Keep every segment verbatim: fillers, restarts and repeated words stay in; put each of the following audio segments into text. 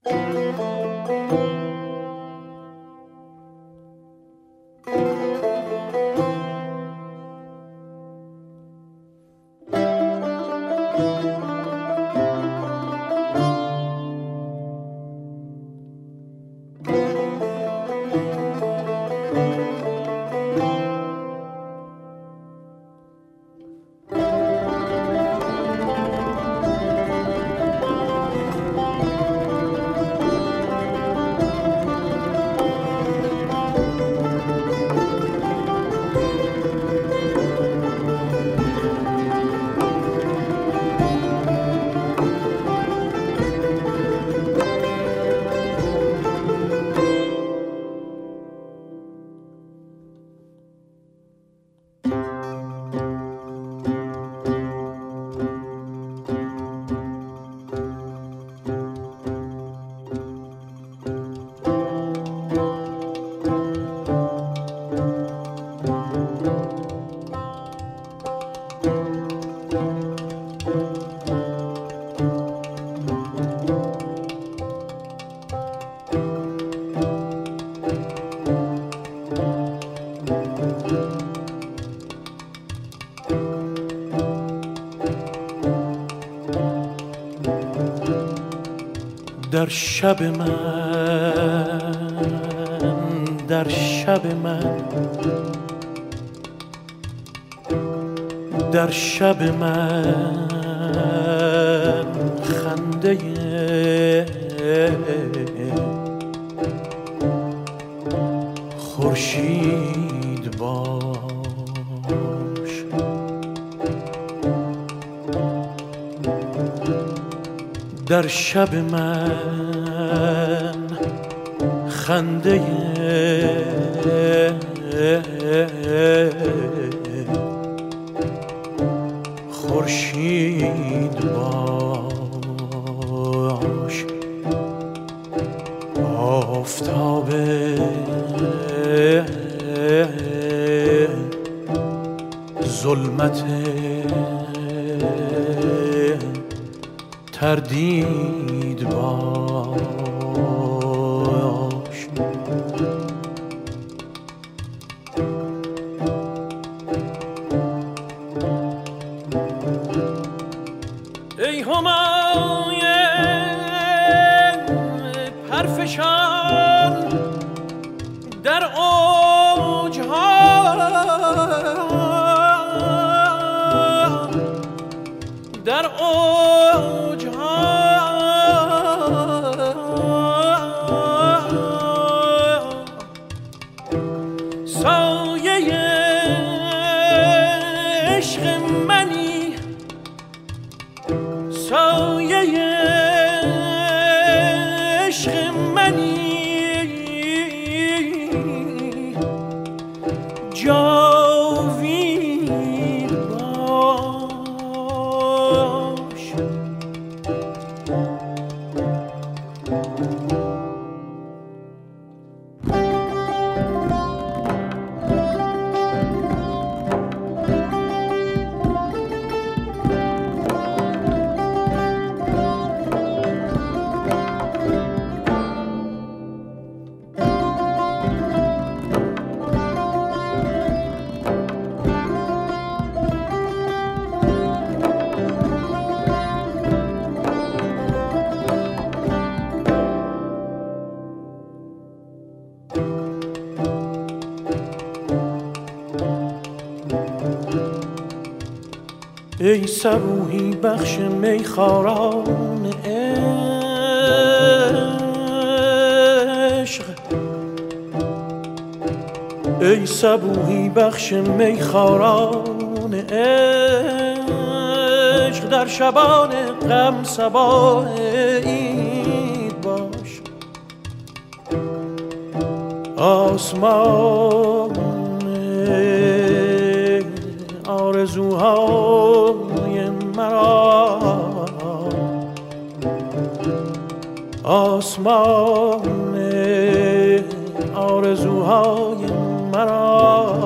در شب من، در شب من، در شب من خنده خورشید باش. در شب من خنده خورشید باش. آفتاب ظلمت تردید باش. ای همای پرفشان در اوجها، در اوجها سایه عشق منی، سایه عشق منی، جاوید باش. ای صبوحی بخش میخواران عشق، ای صبوحی بخش میخواران عشق، در شبان غم صبا عید باش. آسمان آرزوهای مرا، آسمان آرزوهای مرا،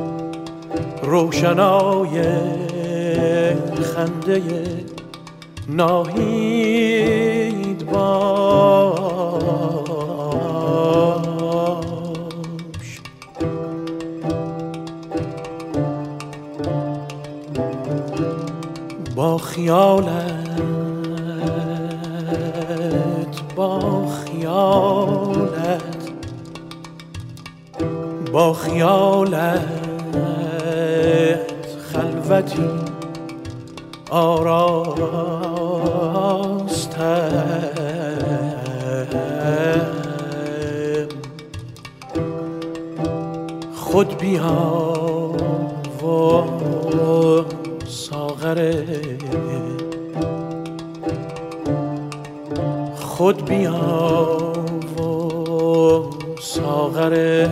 روشنای خنده ناهید باش. با خیالت با خیالت با خیالت خلوتی آراستم. خود بیا و ساغر خود بیا و ساغر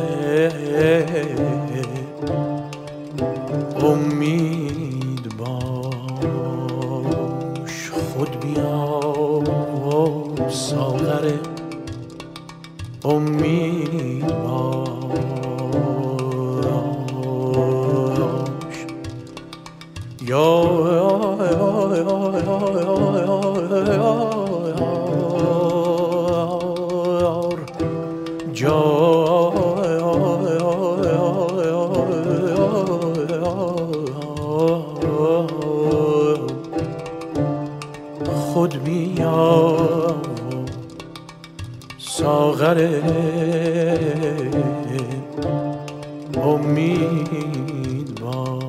امید باش. خود بیا و ساغر امید باش. یا خود بیا ساغر امید باش.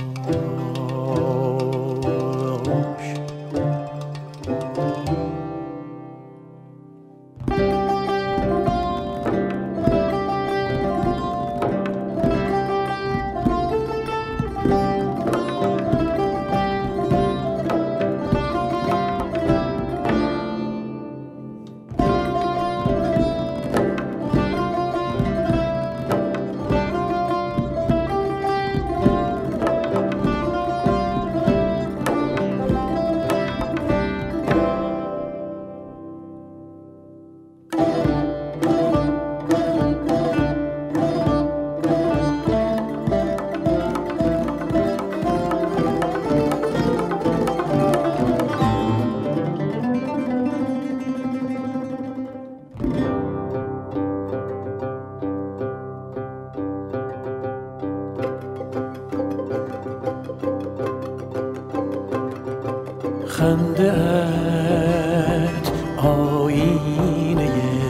خنده‌ات آینه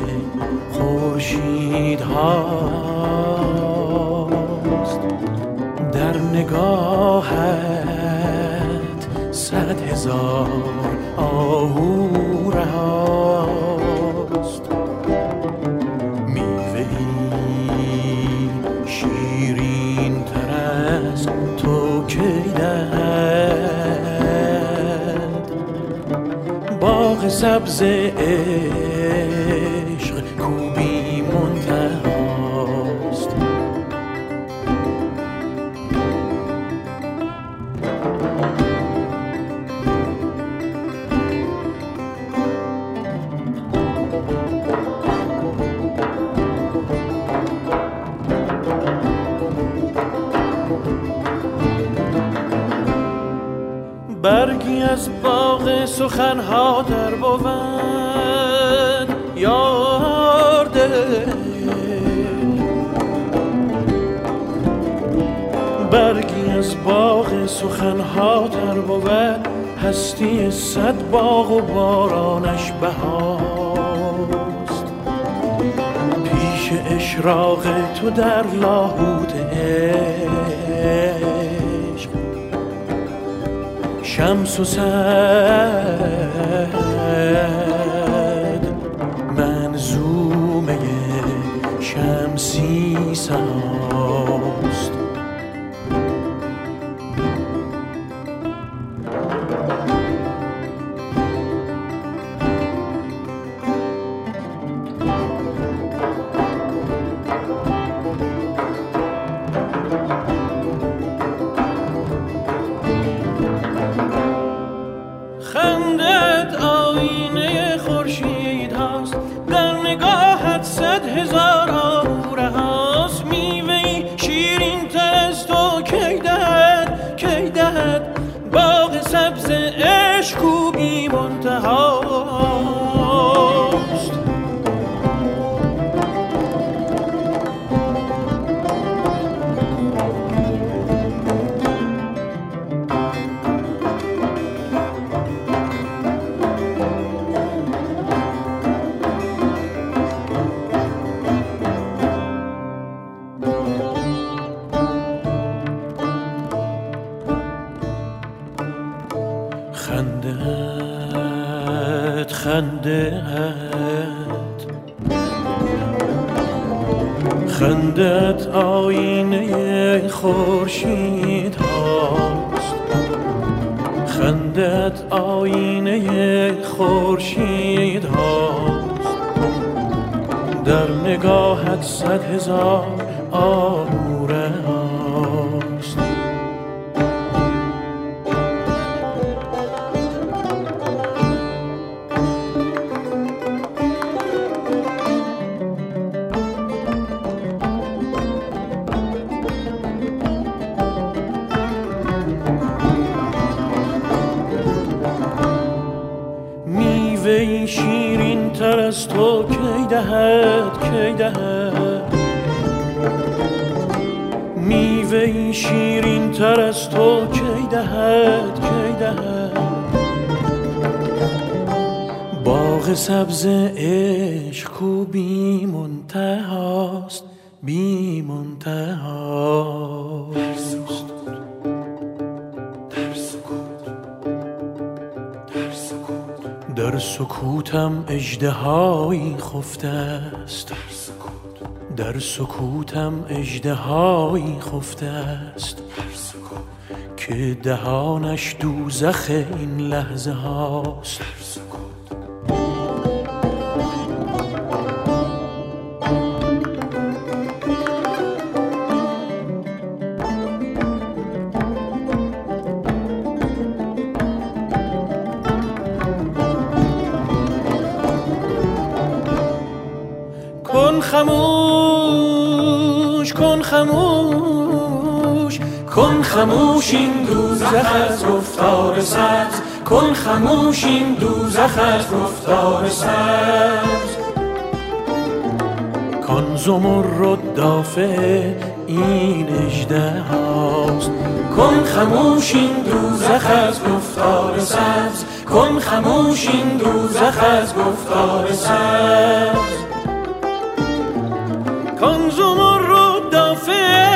خورشید هاست، در نگاهت صد هزار آهو رهاست. میوه‌ای شیرین تر از تو کی باغ سبز عشق کوبی منتهاست. برگی از باغ سخنها در بود یار دل، برگی از باغ سخنها در بود هستی صد باغ و بارانش بهاست. پیش اشراق تو در لاهوت عشق شمس و صد منظومه شمسی سناست. خندت آینه خورشید هاست، در نگاهت صد هزار آهوره هاست. میوه‌ای شیرین تر از تو کی دهد کی دهد باغ سبز عشق کوبی منتهاست. خندت خندت خندت آینه خورشید هاست. خندت آینه خورشید هاست. در نگاهت صد هزار آموره هاست. میوه‌ای شیرین تر از تو کی دهد کی دهد. میوه‌ای شیرین تر از تو کی دهد کی دهد. باغ سبز عشق کو بی منتهاست بی منتهاست. در سکوتم اژدهایی خفته است. در سکوتم اژدهایی خفته است که دهانش دوزخ این لحظه هاست. کن خموش کن خموش کن خموش این دوزخ از گفتار سبز. کن خموش این دوزخ از گفتار سبز. کن زمرد دافع این اژدهاست. کن خموش این دوزخ از گفتار سبز. کن خموش این دوزخ از گفتار سبز. کن زمرد دافع